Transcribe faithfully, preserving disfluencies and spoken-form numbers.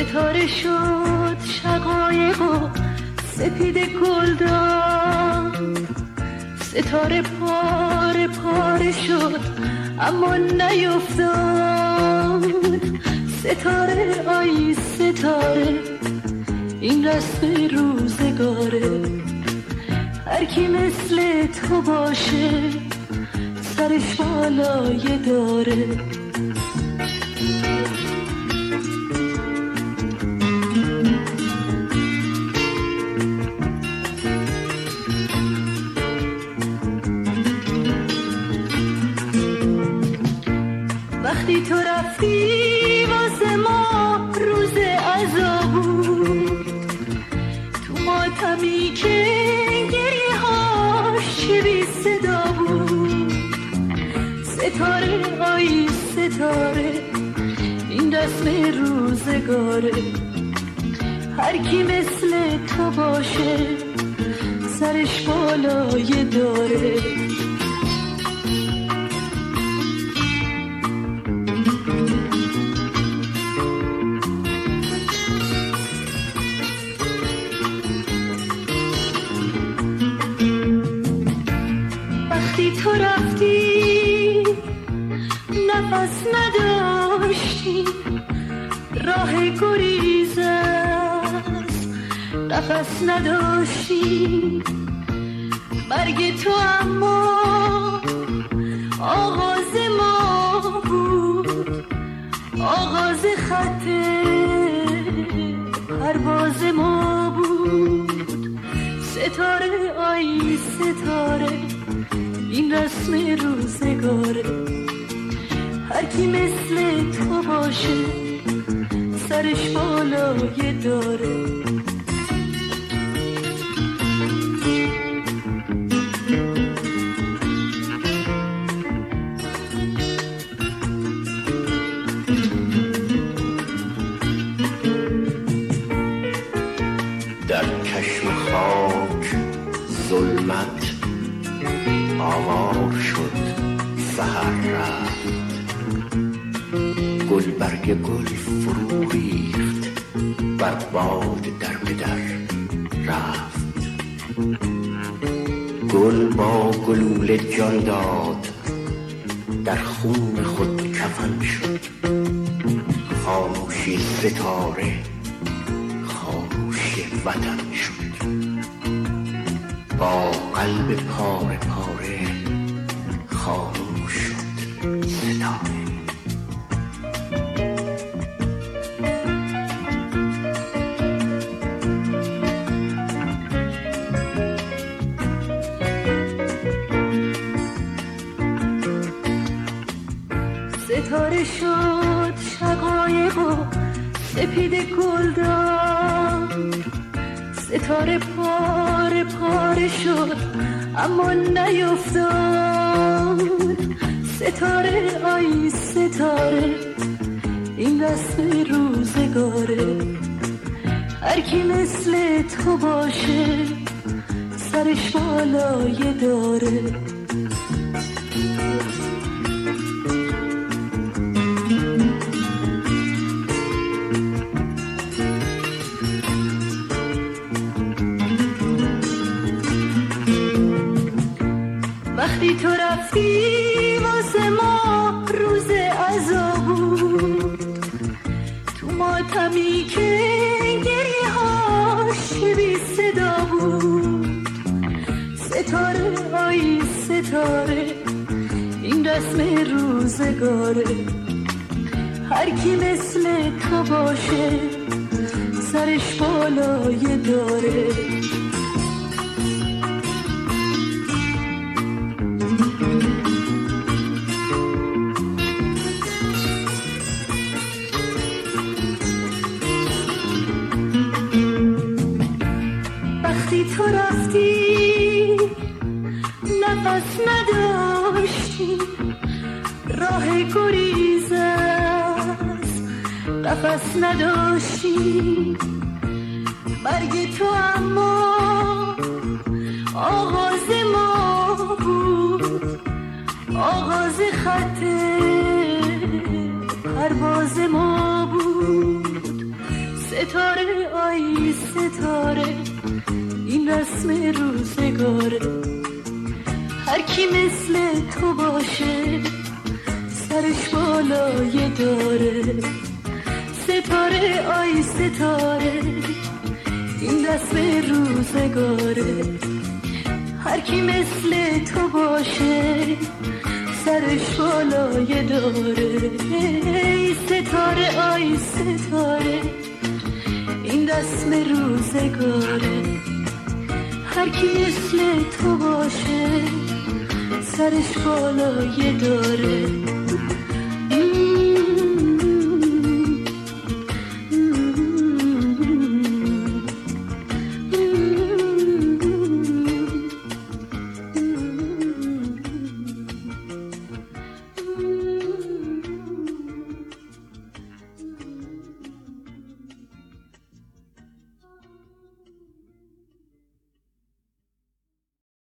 ستاره شد شقایق و سپید گلدان، ستاره پاره پاره شد اما نیفتاد. ستاره آی ستاره این رسم روزگاره، هر کی مثل تو باشه سرش بالایه داره. وقتی تو رفتی واسه ما روز عزا بود، تو ماتمی که گریه هاش چه بی صدا بود. ستاره آی ستاره این رسم روزگاره، هر کی مثل تو باشه سرش بالایه داره. تو رفتی نفس نداشتی، راه گریز است نفس نداشتی. مرگ تو اما آغاز ما بود، آغاز خط پرواز ما بود. ستاره آی ستاره این رسم روزگاره، هر کی مثل تو باشه سرش بالایه داره. در چشم خاک ظلمت آوار شد سحر رفت، گل برگ گل فرو ریخت بر باد در به در رفت. گل با گلوله جان داد در خون خود کفن شد. خاموشی ستاره خاموشی وطن شد. با قلب پاره پاره خاموش شد ستاره. ستاره شد شقایق و سپید گلدان، ستاره پاره پاره شد اما نیفتاد. ستاره آی ستاره این رسم روزگاره، هر کی مثل تو باشه سرش بالایه داره. وقتی تو رفتی واسه ما روز عزا بود، تو ماتمی که گریه هاش بی صدا بود. ستاره آی ستاره این رسم روزگاره، هر کی مثل تو باشه سرش بالایه داره. وقتی تو رفتی نفس نداشتی، راه گریز است نفس نداشتی. مرگ تو اما آغاز ما بود، آغاز خط پرواز ما بود. ستاره آی ستاره این رسم روزگاره هر کی مثل تو باشه سرش بالای داره ستاره آی ستاره این رسم روزگاره هر کی مثل تو باشه سرش بالای داره ای ستاره آی ستاره این رسم روزگاره هر کی مثل تو باشه سرش بالای داره